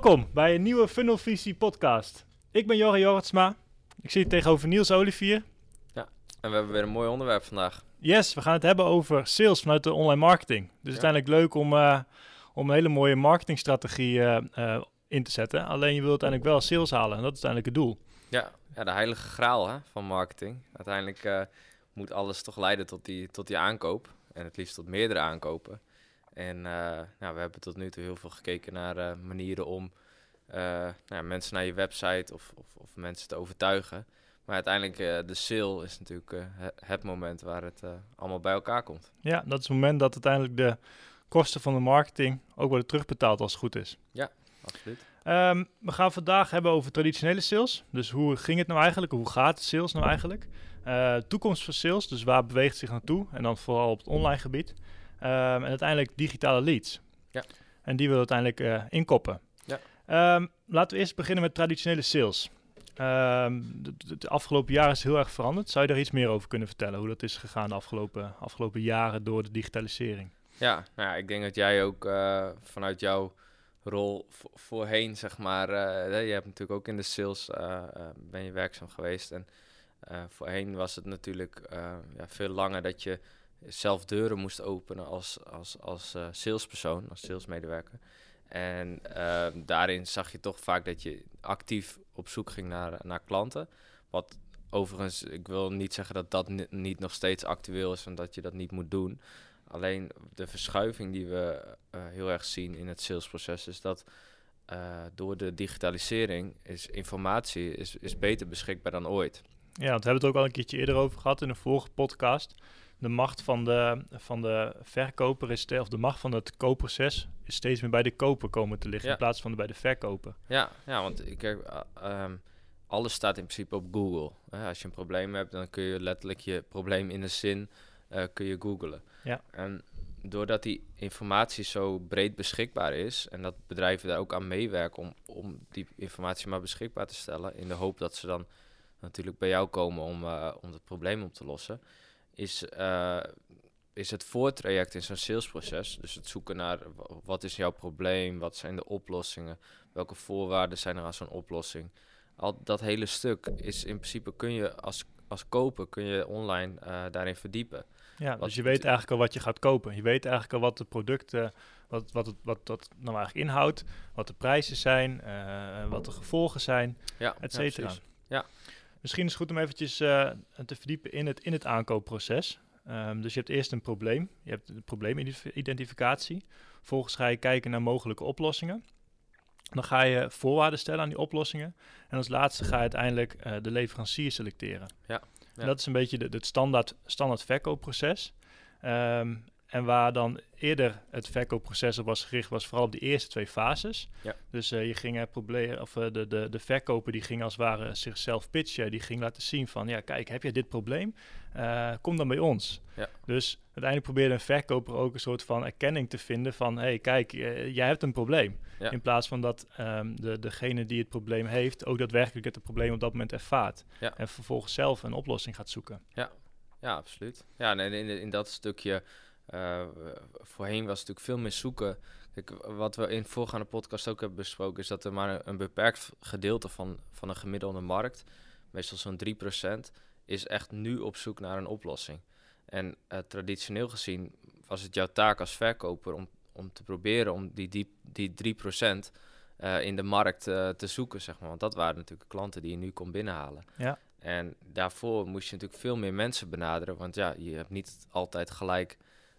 Welkom bij een nieuwe Funnelvisie podcast. Ik ben Jorre Jorritsma. Ik zit tegenover Niels Olivier. Ja, en we hebben weer een mooi onderwerp vandaag. Yes, we gaan het hebben over sales vanuit de online marketing. Dus uiteindelijk leuk om een hele mooie marketingstrategie in te zetten. Alleen je wilt uiteindelijk wel sales halen en dat is uiteindelijk het doel. Ja, de heilige graal van marketing. Uiteindelijk moet alles toch leiden tot die aankoop. En het liefst tot meerdere aankopen. En we hebben tot nu toe heel veel gekeken naar manieren om mensen naar je website of mensen te overtuigen. Maar uiteindelijk de sale is natuurlijk het moment waar het allemaal bij elkaar komt. Ja, dat is het moment dat uiteindelijk de kosten van de marketing ook worden terugbetaald als het goed is. Ja, absoluut. We gaan vandaag hebben over traditionele sales. Dus hoe ging het nou eigenlijk? Hoe gaat de sales nou eigenlijk? Toekomst van sales, dus waar beweegt het zich naartoe? En dan vooral op het online gebied. En uiteindelijk digitale leads. Ja. En die willen we uiteindelijk inkoppen. Ja. Laten we eerst beginnen met traditionele sales. De afgelopen jaren is heel erg veranderd. Zou je daar iets meer over kunnen vertellen? Hoe dat is gegaan de afgelopen jaren door de digitalisering? Ja, nou ja, ik denk dat jij ook vanuit jouw rol voorheen, zeg maar... je hebt natuurlijk ook in de sales ben je werkzaam geweest. En voorheen was het natuurlijk veel langer dat je zelf deuren moest openen als salespersoon, als salesmedewerker. En daarin zag je toch vaak dat je actief op zoek ging naar klanten. Wat overigens, ik wil niet zeggen dat dat niet nog steeds actueel is en dat je dat niet moet doen. Alleen de verschuiving die we heel erg zien in het salesproces is dat door de digitalisering is informatie is beter beschikbaar dan ooit. Ja, want we hebben het ook al een keertje eerder over gehad in een vorige podcast. De macht van de verkoper of de macht van het koopproces is steeds meer bij de koper komen te liggen in plaats van bij de verkoper. Ja, want alles staat in principe op Google. Als je een probleem hebt, dan kun je letterlijk je probleem in een zin kun je googlen. Ja. En doordat die informatie zo breed beschikbaar is en dat bedrijven daar ook aan meewerken om die informatie maar beschikbaar te stellen, in de hoop dat ze dan natuurlijk bij jou komen om het probleem op te lossen, is het voortraject in zo'n salesproces, dus het zoeken naar wat is jouw probleem, wat zijn de oplossingen, welke voorwaarden zijn er aan zo'n oplossing. Al dat hele stuk is in principe kun je als koper kun je online daarin verdiepen. Ja, dus je weet eigenlijk al wat je gaat kopen. Je weet eigenlijk al wat de producten, wat dat nou eigenlijk inhoudt, wat de prijzen zijn, wat de gevolgen zijn, et cetera. Ja. Misschien is het goed om eventjes te verdiepen in het aankoopproces. Dus je hebt eerst een probleem. Je hebt de probleemidentificatie. Vervolgens ga je kijken naar mogelijke oplossingen. Dan ga je voorwaarden stellen aan die oplossingen. En als laatste ga je uiteindelijk de leverancier selecteren. Ja. En dat is een beetje het standaard verkoopproces. En waar dan eerder het verkoopproces op was gericht, was vooral op de eerste 2 fases. Ja. Dus je ging de verkoper die ging als het ware zichzelf pitchen. Die ging laten zien van, ja kijk, heb je dit probleem? Kom dan bij ons. Ja. Dus uiteindelijk probeerde een verkoper ook een soort van erkenning te vinden van, hey, kijk, jij hebt een probleem. Ja. In plaats van dat degene die het probleem heeft ook daadwerkelijk het probleem op dat moment ervaart. Ja. En vervolgens zelf een oplossing gaat zoeken. Ja, absoluut. Ja, en in dat stukje... voorheen was het natuurlijk veel meer zoeken. Kijk, wat we in voorgaande podcast ook hebben besproken, is dat er maar een beperkt gedeelte van een gemiddelde markt, meestal zo'n 3%, is echt nu op zoek naar een oplossing. En traditioneel gezien was het jouw taak als verkoper om te proberen om die 3% in de markt te zoeken, zeg maar. Want dat waren natuurlijk klanten die je nu kon binnenhalen. Ja. En daarvoor moest je natuurlijk veel meer mensen benaderen, want ja, je hebt niet altijd gelijk...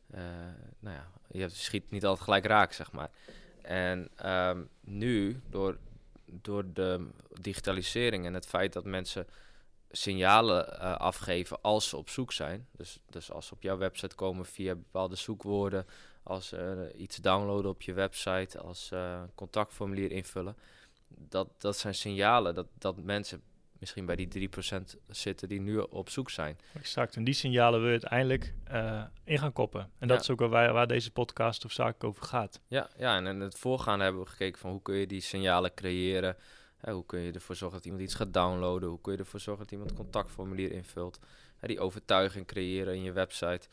je schiet niet altijd gelijk raak, zeg maar. En nu, door de digitalisering en het feit dat mensen signalen afgeven als ze op zoek zijn, dus als ze op jouw website komen via bepaalde zoekwoorden, als ze iets downloaden op je website, als een contactformulier invullen, dat zijn signalen dat mensen misschien bij die 3% zitten die nu op zoek zijn. Exact, en die signalen wil je uiteindelijk in gaan koppen. En dat is ook waar deze podcast of zaak over gaat. Ja, en in het voorgaande hebben we gekeken van hoe kun je die signalen creëren. Hoe kun je ervoor zorgen dat iemand iets gaat downloaden. Hoe kun je ervoor zorgen dat iemand een contactformulier invult. Die overtuiging creëren in je website.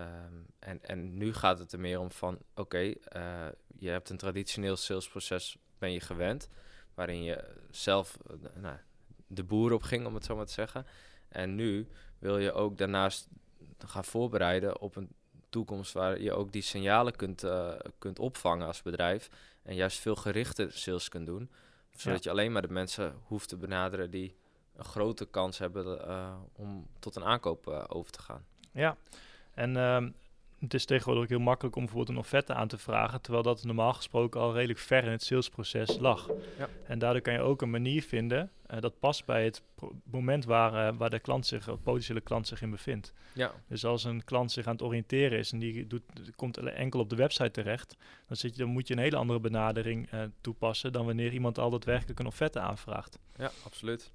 En nu gaat het er meer om van, je hebt een traditioneel salesproces ben je gewend. Waarin je zelf de boer op ging, om het zo maar te zeggen. En nu wil je ook daarnaast gaan voorbereiden op een toekomst waar je ook die signalen kunt opvangen als bedrijf. En juist veel gerichter sales kunt doen. Zodat je alleen maar de mensen hoeft te benaderen die een grote kans hebben om tot een aankoop over te gaan. Ja, en het is tegenwoordig ook heel makkelijk om bijvoorbeeld een offerte aan te vragen, terwijl dat normaal gesproken al redelijk ver in het salesproces lag. Ja. En daardoor kan je ook een manier vinden dat past bij het moment waar de klant zich, potentiële klant zich in bevindt. Ja. Dus als een klant zich aan het oriënteren is en die komt enkel op de website terecht, dan moet je een hele andere benadering toepassen dan wanneer iemand al daadwerkelijk een offerte aanvraagt. Ja, absoluut.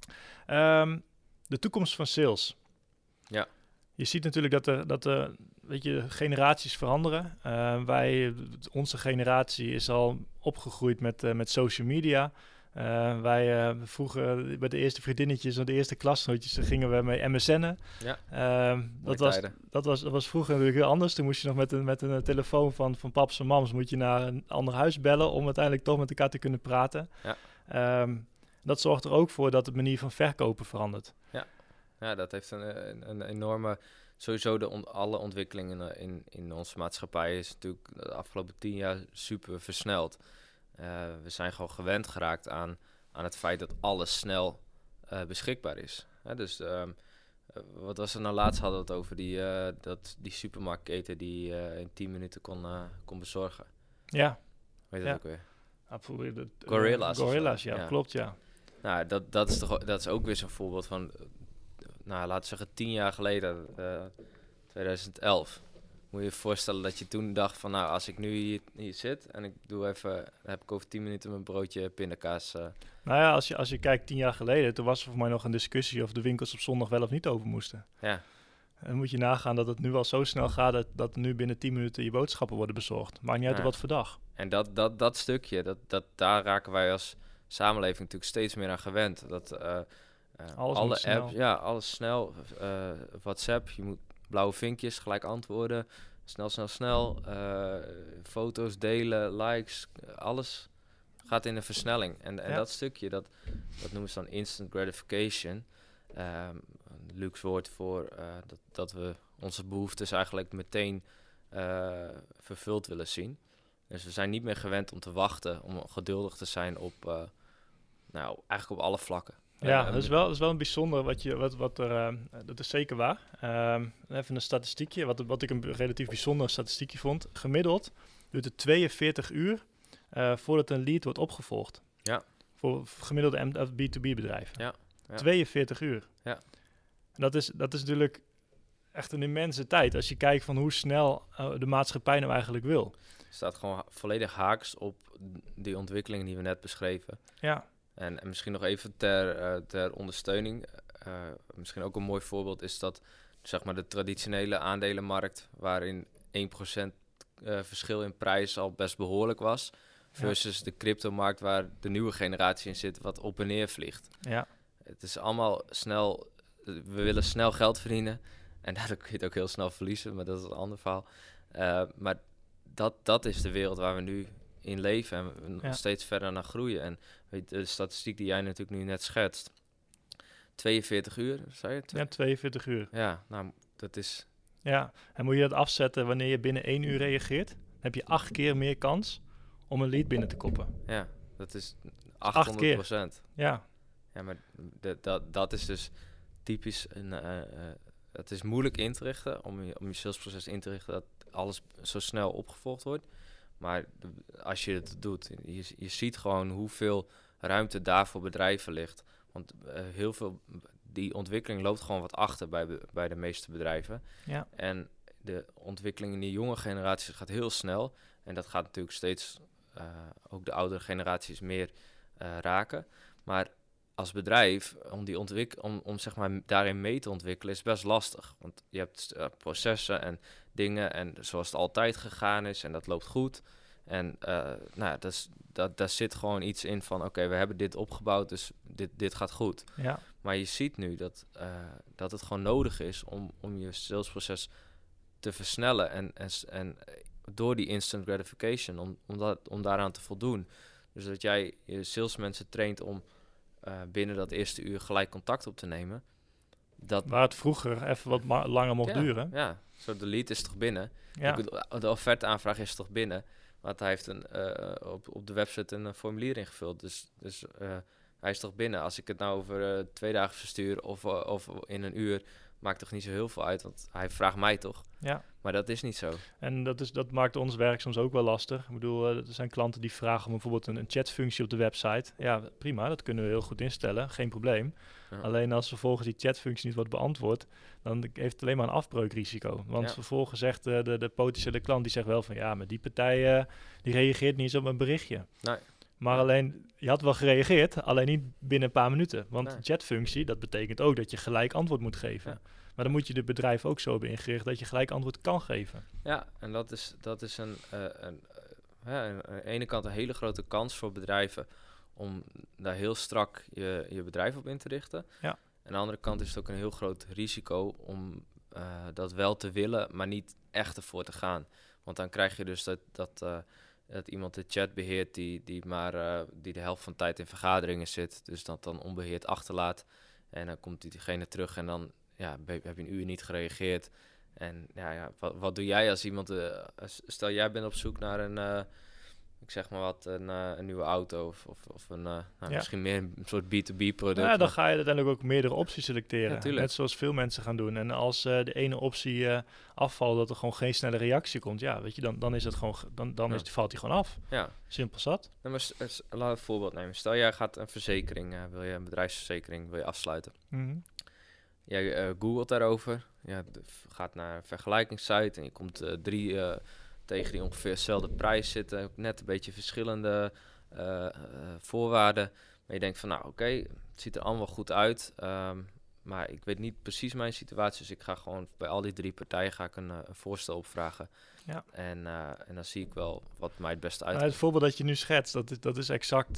De toekomst van sales. Ja. Je ziet natuurlijk dat generaties veranderen. Onze generatie is al opgegroeid met social media. Wij vroeger bij de eerste vriendinnetjes en de eerste klasgenootjes gingen we mee MSN'en. Ja, dat was vroeger natuurlijk heel anders. Toen moest je nog met een telefoon van paps en mams moet je naar een ander huis bellen om uiteindelijk toch met elkaar te kunnen praten. Ja. Dat zorgt er ook voor dat de manier van verkopen verandert. Ja, dat heeft een enorme... Sowieso alle ontwikkelingen in onze maatschappij is natuurlijk de afgelopen 10 jaar super versneld. We zijn gewoon gewend geraakt aan het feit dat alles snel beschikbaar is. Dus wat was er nou laatst? Hadden we het over die supermarktketen die in 10 minuten kon bezorgen. Ja. Weet je dat ook weer? Gorilla's, ja, klopt, ja. Nou, dat is ook weer zo'n voorbeeld van... laten we zeggen 10 jaar geleden, 2011. Moet je je voorstellen dat je toen dacht van... als ik nu hier zit en ik doe even... dan heb ik over 10 minuten mijn broodje pindakaas. Nou ja, als je kijkt 10 jaar geleden... toen was er voor mij nog een discussie of de winkels op zondag wel of niet open moesten. Ja. En dan moet je nagaan dat het nu al zo snel gaat... dat nu binnen 10 minuten je boodschappen worden bezorgd. Maakt niet uit wat voor dag. En dat stukje, daar raken wij als samenleving natuurlijk steeds meer aan gewend. Dat... alle apps, alles snel. WhatsApp, je moet blauwe vinkjes, gelijk antwoorden. Snel. Foto's delen, likes, alles gaat in een versnelling. En dat stukje, dat noemen ze dan instant gratification. Een luxe woord voor dat we onze behoeftes eigenlijk meteen vervuld willen zien. Dus we zijn niet meer gewend om te wachten, om geduldig te zijn op, eigenlijk op alle vlakken. Ja, dat is wel een bijzonder dat is zeker waar. Even een statistiekje, wat ik een relatief bijzonder statistiekje vond. Gemiddeld duurt het 42 uur voordat een lead wordt opgevolgd. Ja. Voor gemiddelde B2B bedrijven. Ja. 42 uur. Ja. Dat is natuurlijk echt een immense tijd als je kijkt van hoe snel de maatschappij nou eigenlijk wil. Het staat gewoon volledig haaks op die ontwikkelingen die we net beschreven. Ja. En misschien nog even ter ondersteuning. Misschien ook een mooi voorbeeld is dat zeg maar de traditionele aandelenmarkt... waarin 1% verschil in prijs al best behoorlijk was... versus de cryptomarkt waar de nieuwe generatie in zit... wat op en neer vliegt. Ja. Het is allemaal snel... We willen snel geld verdienen... en daardoor kun je het ook heel snel verliezen... maar dat is een ander verhaal. Maar dat is de wereld waar we nu... in leven en we steeds verder naar groeien. En de statistiek die jij natuurlijk nu net schetst, 42 uur, zei je? Ja, 42 uur. Ja, nou, dat is... Ja, en moet je dat afzetten wanneer je binnen 1 uur reageert, dan heb je 8 keer meer kans om een lead binnen te koppen. Ja, dat is 800%. Ja. Ja, maar dat is dus typisch... het is moeilijk in te richten, om je salesproces in te richten, dat alles zo snel opgevolgd wordt. Maar als je het doet, je ziet gewoon hoeveel ruimte daar voor bedrijven ligt. Want heel veel, die ontwikkeling loopt gewoon wat achter bij de meeste bedrijven. Ja. En de ontwikkeling in die jonge generaties gaat heel snel. En dat gaat natuurlijk steeds ook de oudere generaties meer raken. Maar als bedrijf, om zeg maar daarin mee te ontwikkelen, is best lastig. Want je hebt processen en dingen en zoals het altijd gegaan is en dat loopt goed. En daar zit gewoon iets in van oké, we hebben dit opgebouwd, dus dit gaat goed. Ja. Maar je ziet nu dat het gewoon nodig is om je salesproces te versnellen. En door die instant gratification, om daaraan te voldoen, Dus dat jij je salesmensen traint om binnen dat eerste uur gelijk contact op te nemen. Waar het vroeger even wat langer mocht duren. Ja, zo de lead is toch binnen. Ja. De offerteaanvraag is toch binnen. Want hij heeft op de website een formulier ingevuld. Dus hij is toch binnen. Als ik het nou over 2 dagen verstuur of in een uur, maakt toch niet zo heel veel uit. Want hij vraagt mij toch. Ja. Maar dat is niet zo. En dat maakt ons werk soms ook wel lastig. Ik bedoel, er zijn klanten die vragen om bijvoorbeeld een chatfunctie op de website. Ja, prima, dat kunnen we heel goed instellen, geen probleem. Ja. Alleen als vervolgens die chatfunctie niet wordt beantwoord, dan heeft het alleen maar een afbreukrisico. Want vervolgens zegt de potentiële klant, die zegt wel van ja, maar die partij die reageert niet eens op een berichtje. Nee. Maar alleen, je had wel gereageerd, alleen niet binnen een paar minuten. Want de chatfunctie, dat betekent ook dat je gelijk antwoord moet geven. Ja. Maar dan moet je de bedrijf ook zo hebben ingericht dat je gelijk antwoord kan geven. Ja, en dat is aan de ene kant een hele grote kans voor bedrijven om daar heel strak je bedrijf op in te richten. Ja. Aan de andere kant is het ook een heel groot risico om dat wel te willen, maar niet echt ervoor te gaan. Want dan krijg je dus dat iemand de chat beheert die de helft van de tijd in vergaderingen zit. Dus dat dan onbeheerd achterlaat. En dan komt diegene terug en dan heb je een uur niet gereageerd. En wat doe jij als iemand... stel, jij bent op zoek naar een nieuwe auto of misschien meer een soort B2B product. Ja, dan ga je uiteindelijk ook meerdere opties selecteren. Ja, net zoals veel mensen gaan doen. En als de ene optie afvalt, dat er gewoon geen snelle reactie komt. Ja, weet je, dan is het gewoon, valt die gewoon af. Ja. Simpel zat. Nou, maar laten we een voorbeeld nemen. Stel, jij gaat een verzekering, wil je een bedrijfsverzekering wil je afsluiten. Mm-hmm. Jij googelt daarover. Gaat naar een vergelijkingssite en je komt 3 tegen die ongeveer dezelfde prijs zitten. Net een beetje verschillende voorwaarden. Maar je denkt van, nou oké, het ziet er allemaal goed uit. Maar ik weet niet precies mijn situatie. Dus ik ga gewoon bij al die 3 partijen een voorstel opvragen. Ja. En dan zie ik wel wat mij het beste uitkomt. Het voorbeeld dat je nu schetst, dat is exact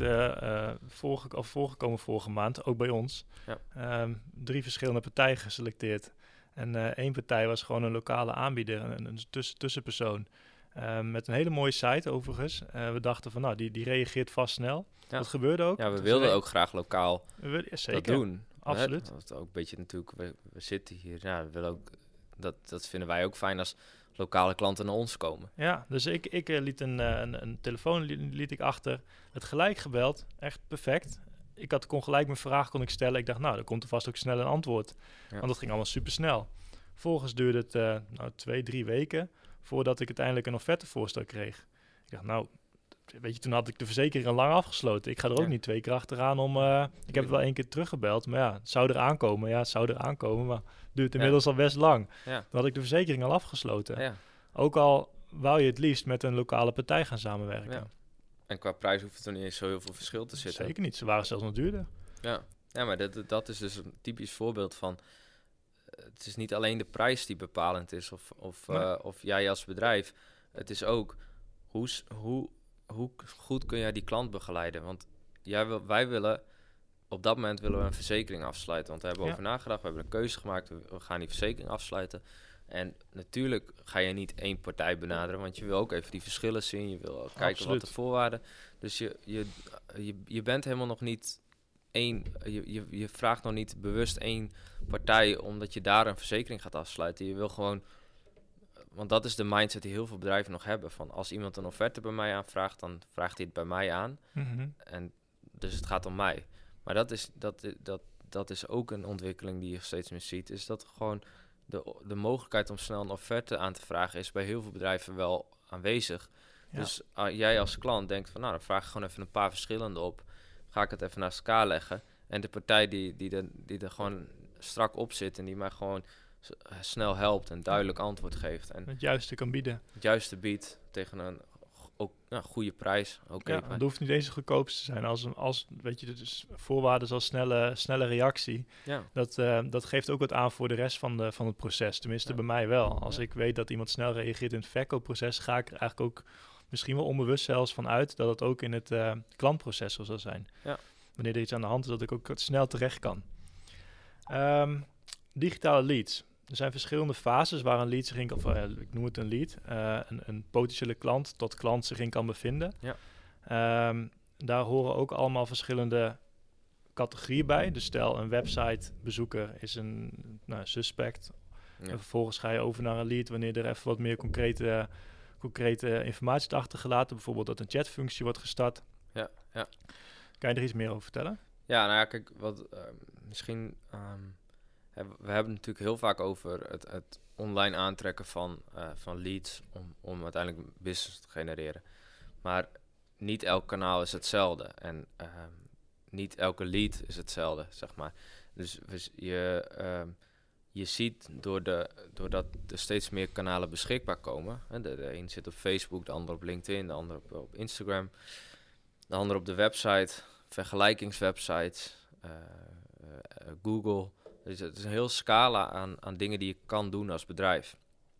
voorgekomen vorige maand, ook bij ons. Ja. 3 verschillende partijen geselecteerd. En 1 partij was gewoon een lokale aanbieder, een tussenpersoon. Met een hele mooie site overigens. We dachten van, nou, die reageert vast snel. Ja. Dat gebeurde ook. Ja, we wilden ook graag lokaal dat doen. Absoluut. Dat ook een beetje natuurlijk, we zitten hier. Ja, we willen ook, dat vinden wij ook fijn als lokale klanten naar ons komen. Ja, dus ik liet een telefoon liet ik achter. Het gelijk gebeld, echt perfect. Kon gelijk mijn vraag stellen. Ik dacht, nou, dan komt er vast ook snel een antwoord. Ja. Want dat ging allemaal super snel. Vervolgens duurde het 2-3 weken voordat ik uiteindelijk een offertevoorstel kreeg. Ik dacht, nou, weet je, toen had ik de verzekering al lang afgesloten. Ik ga er ook niet 2 keer achteraan om... ik heb het wel 1 keer teruggebeld, maar ja, het zou er aankomen. Ja, het zou er aankomen, maar het duurt inmiddels al best lang. Ja. Toen had ik de verzekering al afgesloten. Ja. Ook al wou je het liefst met een lokale partij gaan samenwerken. Ja. En qua prijs hoeft er niet eens zo heel veel verschil te zitten. Zeker niet, ze waren zelfs nog duurder. Ja, maar dat is dus een typisch voorbeeld van... Het is niet alleen de prijs die bepalend is of jij als bedrijf. Het is ook hoe goed kun jij die klant begeleiden. Want wij willen op dat moment we een verzekering afsluiten. Want we hebben over nagedacht, we hebben een keuze gemaakt. We gaan die verzekering afsluiten. En natuurlijk ga je niet 1 partij benaderen, want je wil ook even die verschillen zien. Je wil kijken wat de voorwaarden. Dus je bent helemaal nog niet je vraagt nog niet bewust 1 partij omdat je daar een verzekering gaat afsluiten. Je wil gewoon, want dat is de mindset die heel veel bedrijven nog hebben. Van als iemand een offerte bij mij aanvraagt, dan vraagt hij het bij mij aan. Mm-hmm. En dus het gaat om mij. Maar dat is ook een ontwikkeling die je steeds meer ziet. Is dat gewoon de mogelijkheid om snel een offerte aan te vragen is bij heel veel bedrijven wel aanwezig. Ja. Dus jij als klant denkt van, nou, dan vraag ik gewoon even een paar verschillende op. Ga ik het even naast elkaar leggen. En de partij die er gewoon strak op zit en die mij gewoon snel helpt en duidelijk antwoord geeft. En het juiste kan bieden. Het juiste biedt tegen een goede prijs. Het hoeft niet eens het goedkoopste te zijn. Als weet je, dus voorwaarden zoals snelle reactie. Ja. Dat geeft ook wat aan voor de rest van het proces. Tenminste bij mij wel. Als ik weet dat iemand snel reageert in het verkoopproces, ga ik er eigenlijk ook misschien wel onbewust zelfs van uit dat het ook in het klantproces zo zal zijn. Ja. Wanneer er iets aan de hand is, dat ik ook snel terecht kan. Digitale leads. Er zijn verschillende fases waar een lead zich in kan... ik noem het een lead. Een potentiële klant tot klant zich in kan bevinden. Ja. daar horen ook allemaal verschillende categorieën bij. Dus stel, een websitebezoeker is een suspect. En vervolgens ga je over naar een lead wanneer er even wat meer concrete informatie is achtergelaten. Bijvoorbeeld dat een chatfunctie wordt gestart. Ja. Kan je er iets meer over vertellen? Ja, nou ja, kijk, wat misschien... we hebben het natuurlijk heel vaak over het online aantrekken van leads om uiteindelijk business te genereren. Maar niet elk kanaal is hetzelfde en niet elke lead is hetzelfde, zeg maar. Dus je ziet doordat er steeds meer kanalen beschikbaar komen. Hè, de een zit op Facebook, de ander op LinkedIn, de ander op Instagram, de ander op de website, vergelijkingswebsites, Google. Dus het is een heel scala aan dingen die je kan doen als bedrijf.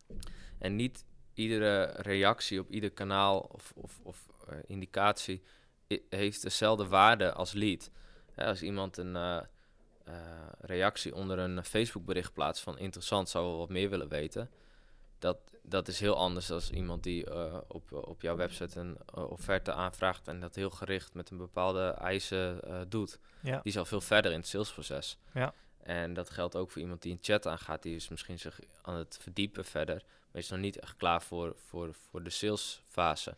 En niet iedere reactie op ieder kanaal of indicatie heeft dezelfde waarde als lead. Als iemand een reactie onder een Facebook bericht plaatst van interessant, zou wel wat meer willen weten. Dat is heel anders dan iemand die op jouw website een offerte aanvraagt en dat heel gericht met een bepaalde eisen doet. Ja. Die is al veel verder in het salesproces. Ja. En dat geldt ook voor iemand die een chat aangaat. Die is misschien zich aan het verdiepen verder, maar is nog niet echt klaar voor de salesfase.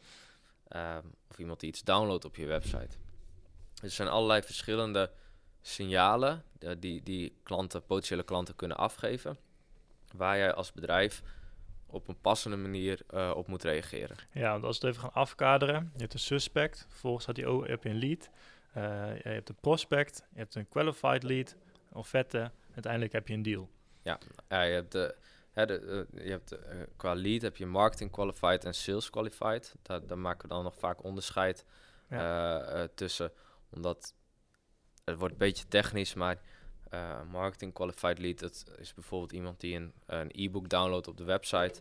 Of iemand die iets downloadt op je website. Dus er zijn allerlei verschillende signalen die potentiële klanten kunnen afgeven, waar jij als bedrijf op een passende manier op moet reageren. Ja, want als we het even gaan afkaderen. Je hebt een suspect, vervolgens heb je een lead. Je hebt een prospect, je hebt een qualified lead, offerte, uiteindelijk heb je een deal. Ja, je hebt qua lead heb je marketing qualified en sales qualified. Daar maken we dan nog vaak onderscheid tussen, omdat het wordt een beetje technisch, maar marketing qualified lead, dat is bijvoorbeeld iemand die een e-book downloadt op de website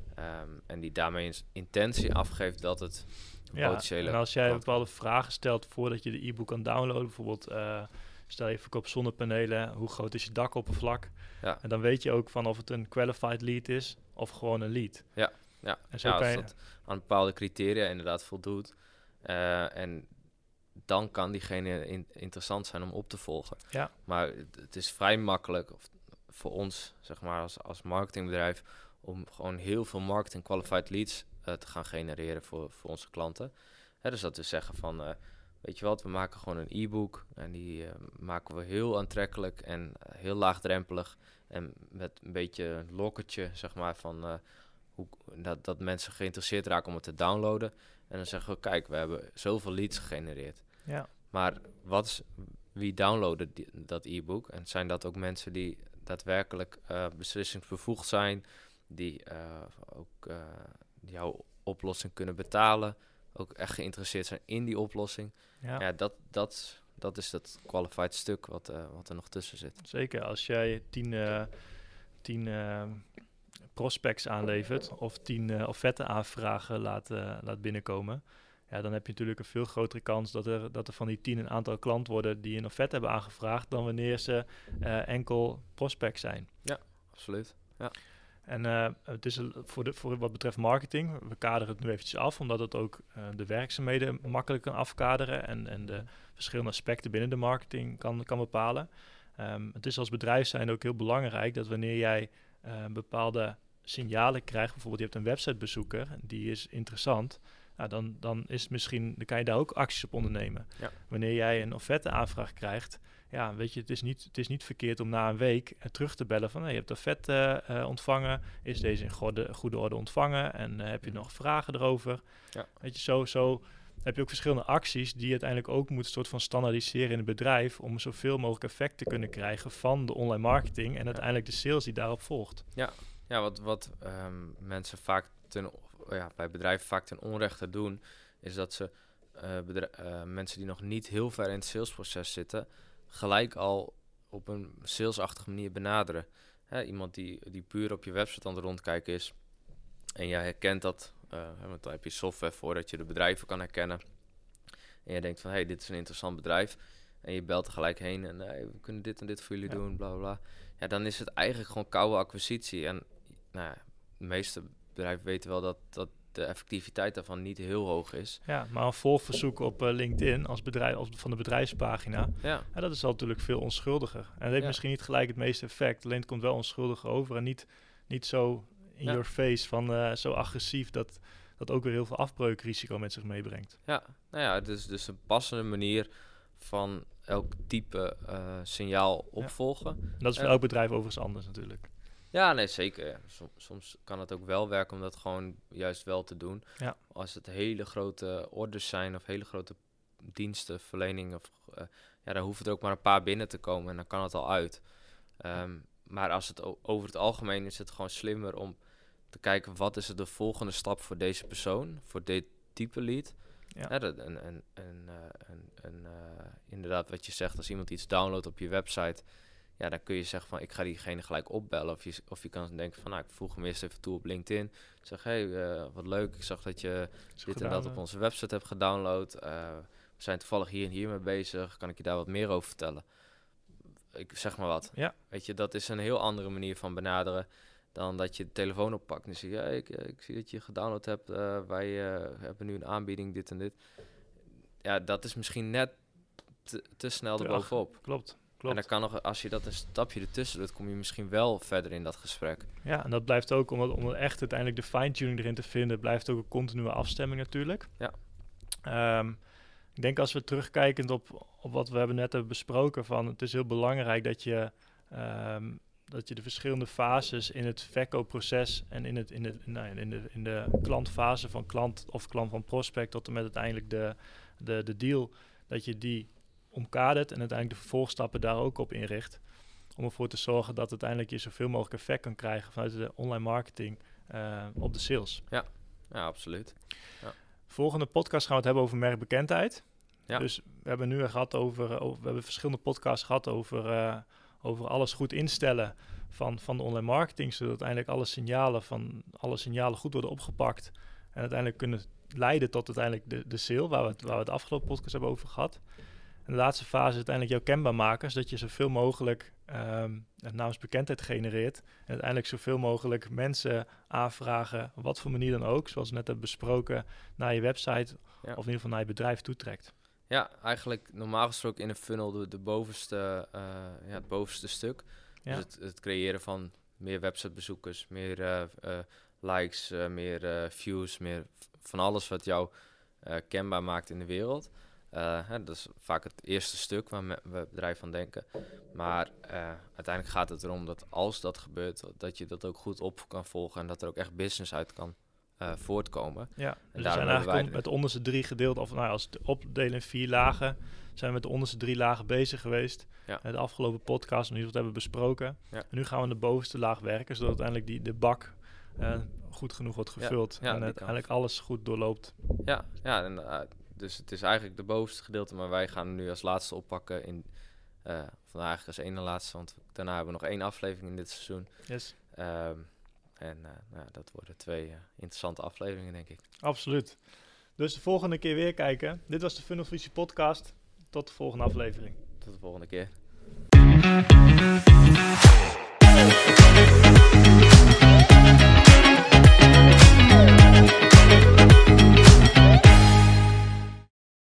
en die daarmee een intentie afgeeft dat het potentiële... En als jij bepaalde vragen stelt voordat je de e-book kan downloaden, bijvoorbeeld stel je verkoopt zonnepanelen, hoe groot is je dakoppervlak? Ja. En dan weet je ook van of het een qualified lead is of gewoon een lead. Ja. En zo als dat aan bepaalde criteria inderdaad voldoet en dan kan diegene interessant zijn om op te volgen. Ja. Maar het is vrij makkelijk voor ons, zeg maar, als marketingbedrijf, om gewoon heel veel marketing qualified leads te gaan genereren voor onze klanten. Dus dat we zeggen van, weet je wat, we maken gewoon een e-book en die maken we heel aantrekkelijk en heel laagdrempelig en met een beetje een lokkertje, zeg maar, van dat mensen geïnteresseerd raken om het te downloaden. En dan zeggen we, kijk, we hebben zoveel leads gegenereerd. Ja. Maar wie downloaden dat e-book? En zijn dat ook mensen die daadwerkelijk beslissingsbevoegd zijn, die ook jouw oplossing kunnen betalen, ook echt geïnteresseerd zijn in die oplossing? Ja, dat is dat qualified stuk wat er nog tussen zit. Zeker, als jij 10 prospects aanlevert of 10 offerte aanvragen laat binnenkomen, ja, dan heb je natuurlijk een veel grotere kans dat er van die 10 een aantal klanten worden die een offerte hebben aangevraagd, dan wanneer ze enkel prospects zijn. Ja, absoluut. Ja. En het is voor wat betreft marketing, we kaderen het nu eventjes af, omdat het ook de werkzaamheden makkelijk kan afkaderen en de verschillende aspecten binnen de marketing kan bepalen. Het is als bedrijf zijn ook heel belangrijk dat wanneer jij bepaalde signalen krijgt, bijvoorbeeld je hebt een websitebezoeker, die is interessant, dan kan je daar ook acties op ondernemen. Ja. Wanneer jij een offerte aanvraag krijgt, ja, weet je, het is niet verkeerd om na een week terug te bellen van, je hebt de offerte ontvangen, is deze in goede orde ontvangen en heb je nog vragen erover? Ja. Weet je, zo heb je ook verschillende acties die je uiteindelijk ook moet soort van standaardiseren in het bedrijf om zoveel mogelijk effect te kunnen krijgen van de online marketing en uiteindelijk de sales die daarop volgt. Ja, wat mensen vaak bij bedrijven vaak ten onrechte doen, is dat ze mensen die nog niet heel ver in het salesproces zitten, gelijk al op een salesachtige manier benaderen. Iemand die puur op je website aan het rondkijken is en jij herkent dat, want daar heb je software voor dat je de bedrijven kan herkennen. En je denkt van, dit is een interessant bedrijf. En je belt er gelijk heen en we kunnen dit en dit voor jullie doen, bla bla bla. Ja, dan is het eigenlijk gewoon koude acquisitie. En de meeste bedrijven weten wel de effectiviteit daarvan niet heel hoog is. Ja, maar een volgverzoek op LinkedIn als bedrijf, van de bedrijfspagina, dat is al natuurlijk veel onschuldiger. En het heeft misschien niet gelijk het meeste effect, alleen het komt wel onschuldiger over en niet zo in your face, van zo agressief dat ook weer heel veel afbreukrisico met zich meebrengt. Ja, nou ja, dus een passende manier van elk type signaal opvolgen. En dat is voor elk bedrijf overigens anders natuurlijk. Ja, nee, zeker. Ja. Soms kan het ook wel werken om dat gewoon juist wel te doen. Ja. Als het hele grote orders zijn of hele grote dienstenverlening, dan hoeft er ook maar een paar binnen te komen en dan kan het al uit. Maar als het over het algemeen is het gewoon slimmer om te kijken wat is de volgende stap voor deze persoon, voor dit type lead. Ja. Inderdaad, wat je zegt, als iemand iets downloadt op je website, dan kun je zeggen van ik ga diegene gelijk opbellen. Of je kan denken van ik voeg hem eerst even toe op LinkedIn. Zeg wat leuk, ik zag dat je dit en dat op onze website hebt gedownload. We zijn toevallig hier en hier mee bezig. Kan ik je daar wat meer over vertellen? Ik zeg maar wat. Ja. Weet je, dat is een heel andere manier van benaderen dan dat je de telefoon oppakt en zegt, ik zie dat je gedownload hebt. Wij hebben nu een aanbieding, dit en dit. Ja, dat is misschien net te snel erbovenop. Klopt. En dan kan nog, als je dat een stapje ertussen doet, kom je misschien wel verder in dat gesprek. Ja, en dat blijft ook, om echt uiteindelijk de fine-tuning erin te vinden, blijft ook een continue afstemming natuurlijk. Ja. Ik denk als we terugkijkend op wat we net hebben besproken, van het is heel belangrijk dat je de verschillende fases in het verkoopproces en in de klantfase van klant of klant van prospect tot en met uiteindelijk de deal, dat je die omkadert en uiteindelijk de vervolgstappen daar ook op inricht. Om ervoor te zorgen dat uiteindelijk je zoveel mogelijk effect kan krijgen vanuit de online marketing op de sales. Ja, absoluut. Ja. Volgende podcast gaan we het hebben over merkbekendheid. Ja. Dus we hebben nu gehad we hebben verschillende podcasts gehad over alles goed instellen van de online marketing, zodat uiteindelijk alle signalen goed worden opgepakt en uiteindelijk kunnen leiden tot uiteindelijk de sale, waar we het afgelopen podcast hebben over gehad. En de laatste fase is uiteindelijk jouw kenbaar maken, zodat je zoveel mogelijk naamsbekendheid genereert en uiteindelijk zoveel mogelijk mensen aanvragen, op wat voor manier dan ook, zoals we net hebben besproken, naar je website of in ieder geval naar je bedrijf toetrekt. Ja, eigenlijk normaal gesproken in een funnel het bovenste stuk. Ja. Dus het creëren van meer websitebezoekers, meer likes, meer views, meer van alles wat jou kenbaar maakt in de wereld. Dat is vaak het eerste stuk waar we bedrijven van denken. Maar uiteindelijk gaat het erom dat als dat gebeurt, dat je dat ook goed op kan volgen en dat er ook echt business uit kan voortkomen. Ja, dus we zijn eigenlijk met de onderste 3 gedeeld, of als het opdelen in 4 lagen, zijn we met de onderste 3 lagen bezig geweest. Ja. De afgelopen podcast, nu wat hebben we besproken. Ja. En nu gaan we in de bovenste laag werken, zodat uiteindelijk de bak goed genoeg wordt gevuld en uiteindelijk alles goed doorloopt. Dus het is eigenlijk de bovenste gedeelte, maar wij gaan hem nu als laatste oppakken eigenlijk als ene laatste, want daarna hebben we nog 1 aflevering in dit seizoen. Yes. Dat worden 2 interessante afleveringen, denk ik. Absoluut. Dus de volgende keer weer kijken. Dit was de Funnel Visie podcast. Tot de volgende aflevering. Tot de volgende keer.